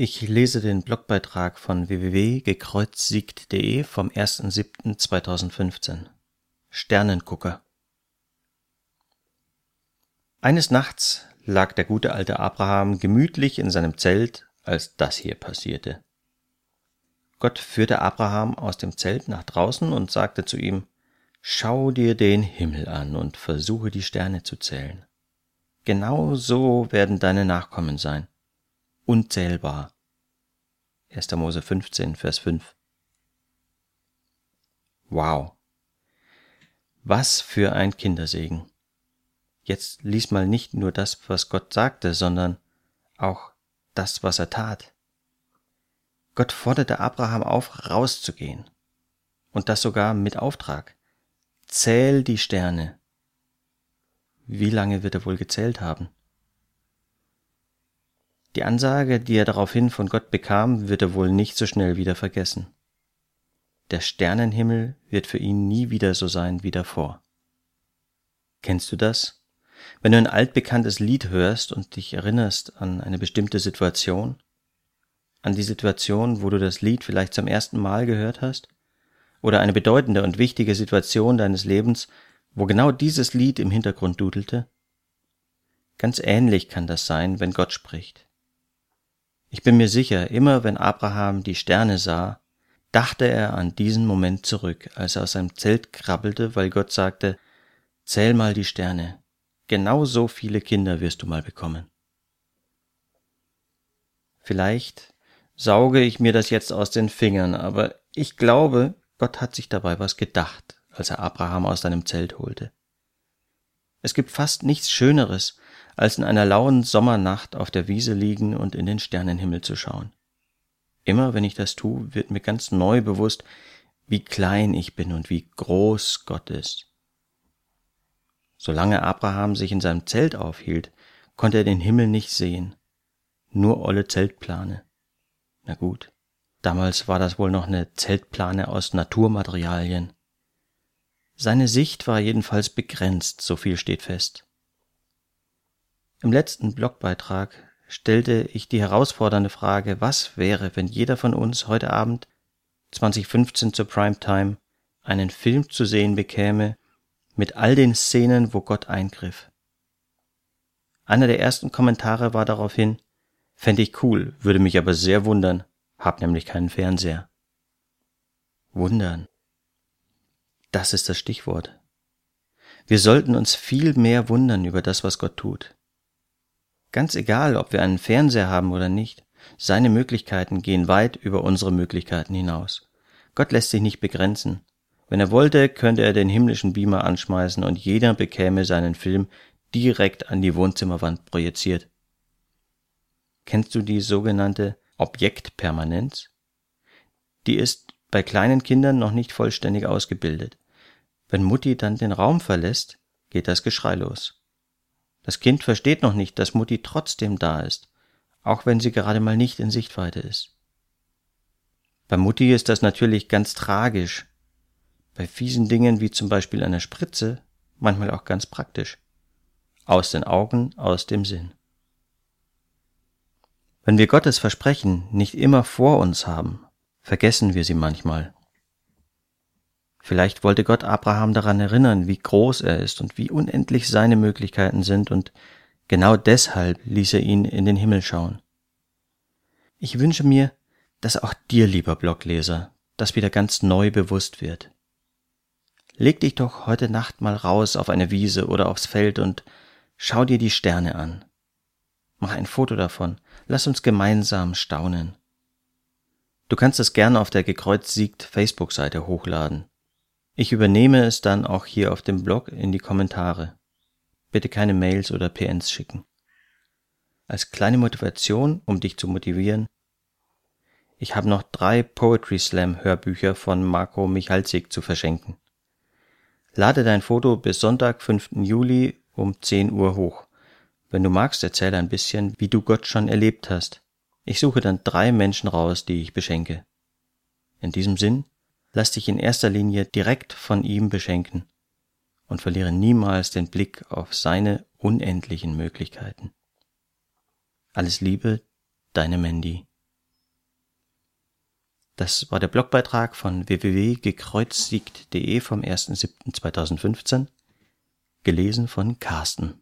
Ich lese den Blogbeitrag von www.gekreuzsiegt.de vom 1.7.2015. Sternengucker. Eines Nachts lag der gute alte Abraham gemütlich in seinem Zelt, als das hier passierte. Gott führte Abraham aus dem Zelt nach draußen und sagte zu ihm: Schau dir den Himmel an und versuche die Sterne zu zählen. Genau so werden deine Nachkommen sein. Unzählbar. 1. Mose 15, Vers 5. Wow. Was für ein Kindersegen. Jetzt lies mal nicht nur das, was Gott sagte, sondern auch das, was er tat. Gott forderte Abraham auf, rauszugehen. Und das sogar mit Auftrag. Zähl die Sterne. Wie lange wird er wohl gezählt haben? Die Ansage, die er daraufhin von Gott bekam, wird er wohl nicht so schnell wieder vergessen. Der Sternenhimmel wird für ihn nie wieder so sein wie davor. Kennst du das? Wenn du ein altbekanntes Lied hörst und dich erinnerst an eine bestimmte Situation, an die Situation, wo du das Lied vielleicht zum ersten Mal gehört hast, oder eine bedeutende und wichtige Situation deines Lebens, wo genau dieses Lied im Hintergrund dudelte? Ganz ähnlich kann das sein, wenn Gott spricht. Ich bin mir sicher, immer wenn Abraham die Sterne sah, dachte er an diesen Moment zurück, als er aus seinem Zelt krabbelte, weil Gott sagte: Zähl mal die Sterne, genau so viele Kinder wirst du mal bekommen. Vielleicht sauge ich mir das jetzt aus den Fingern, aber ich glaube, Gott hat sich dabei was gedacht, als er Abraham aus seinem Zelt holte. Es gibt fast nichts Schöneres, als in einer lauen Sommernacht auf der Wiese liegen und in den Sternenhimmel zu schauen. Immer wenn ich das tue, wird mir ganz neu bewusst, wie klein ich bin und wie groß Gott ist. Solange Abraham sich in seinem Zelt aufhielt, konnte er den Himmel nicht sehen. Nur olle Zeltplane. Na gut, damals war das wohl noch eine Zeltplane aus Naturmaterialien. Seine Sicht war jedenfalls begrenzt, so viel steht fest. Im letzten Blogbeitrag stellte ich die herausfordernde Frage: Was wäre, wenn jeder von uns heute Abend, 2015 zur Primetime, einen Film zu sehen bekäme mit all den Szenen, wo Gott eingriff? Einer der ersten Kommentare war daraufhin: Fände ich cool, würde mich aber sehr wundern, hab nämlich keinen Fernseher. Wundern. Das ist das Stichwort. Wir sollten uns viel mehr wundern über das, was Gott tut. Ganz egal, ob wir einen Fernseher haben oder nicht, seine Möglichkeiten gehen weit über unsere Möglichkeiten hinaus. Gott lässt sich nicht begrenzen. Wenn er wollte, könnte er den himmlischen Beamer anschmeißen und jeder bekäme seinen Film direkt an die Wohnzimmerwand projiziert. Kennst du die sogenannte Objektpermanenz? Die ist bei kleinen Kindern noch nicht vollständig ausgebildet. Wenn Mutti dann den Raum verlässt, geht das Geschrei los. Das Kind versteht noch nicht, dass Mutti trotzdem da ist, auch wenn sie gerade mal nicht in Sichtweite ist. Bei Mutti ist das natürlich ganz tragisch. Bei fiesen Dingen wie zum Beispiel einer Spritze manchmal auch ganz praktisch. Aus den Augen, aus dem Sinn. Wenn wir Gottes Versprechen nicht immer vor uns haben, vergessen wir sie manchmal. Vielleicht wollte Gott Abraham daran erinnern, wie groß er ist und wie unendlich seine Möglichkeiten sind, und genau deshalb ließ er ihn in den Himmel schauen. Ich wünsche mir, dass auch dir, lieber Blogleser, das wieder ganz neu bewusst wird. Leg dich doch heute Nacht mal raus auf eine Wiese oder aufs Feld und schau dir die Sterne an. Mach ein Foto davon, lass uns gemeinsam staunen. Du kannst es gerne auf der Gekreuzsiegt Facebook-Seite hochladen. Ich übernehme es dann auch hier auf dem Blog in die Kommentare. Bitte keine Mails oder PNs schicken. Als kleine Motivation, um dich zu motivieren: Ich habe noch 3 Poetry Slam Hörbücher von Marco Michalczyk zu verschenken. Lade dein Foto bis Sonntag, 5. Juli um 10 Uhr hoch. Wenn du magst, erzähle ein bisschen, wie du Gott schon erlebt hast. Ich suche dann 3 Menschen raus, die ich beschenke. In diesem Sinn, lass dich in erster Linie direkt von ihm beschenken und verliere niemals den Blick auf seine unendlichen Möglichkeiten. Alles Liebe, deine Mandy. Das war der Blogbeitrag von www.gekreuzigt.de vom 1.7.2015, gelesen von Carsten.